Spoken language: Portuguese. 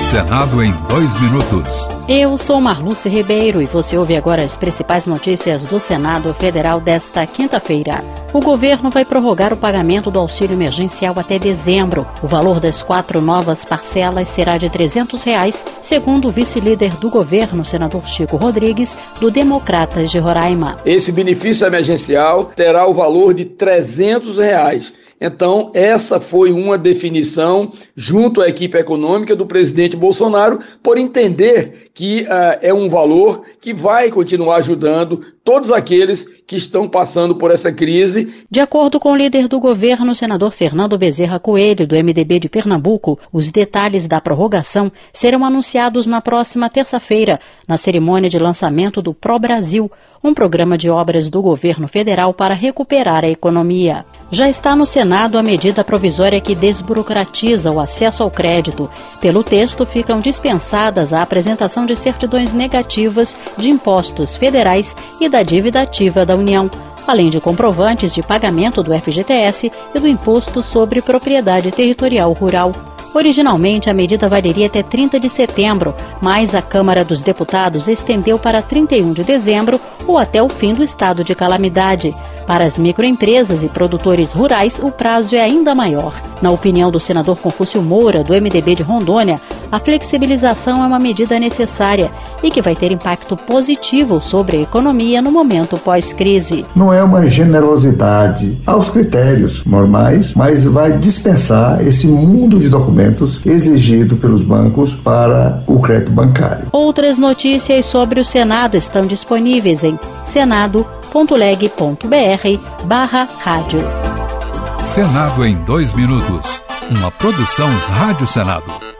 Senado em 2 minutos. Eu sou Marluce Ribeiro e você ouve agora as principais notícias do Senado Federal desta quinta-feira. O governo vai prorrogar o pagamento do auxílio emergencial até dezembro. O valor das 4 novas parcelas será de R$ 300, segundo o vice-líder do governo, senador Chico Rodrigues, do Democratas de Roraima. Esse benefício emergencial terá o valor de R$ 300. Então, essa foi uma definição junto à equipe econômica do presidente Bolsonaro, por entender que é um valor que vai continuar ajudando todos aqueles que estão passando por essa crise. De acordo com o líder do governo, o senador Fernando Bezerra Coelho, do MDB de Pernambuco, os detalhes da prorrogação serão anunciados na próxima terça-feira, na cerimônia de lançamento do Pro Brasil, um programa de obras do governo federal para recuperar a economia. Já está no Senado a medida provisória que desburocratiza o acesso ao crédito. Pelo texto, ficam dispensadas a apresentação de certidões negativas de impostos federais e da dívida ativa da União, além de comprovantes de pagamento do FGTS e do Imposto sobre Propriedade Territorial Rural. Originalmente, a medida valeria até 30 de setembro, mas a Câmara dos Deputados estendeu para 31 de dezembro ou até o fim do estado de calamidade. Para as microempresas e produtores rurais, o prazo é ainda maior. Na opinião do senador Confúcio Moura, do MDB de Rondônia, a flexibilização é uma medida necessária e que vai ter impacto positivo sobre a economia no momento pós-crise. Não é uma generosidade aos critérios normais, mas vai dispensar esse mundo de documentos exigido pelos bancos para o crédito bancário. Outras notícias sobre o Senado estão disponíveis em senado.leg.br/rádio. Senado em 2 minutos. Uma produção Rádio Senado.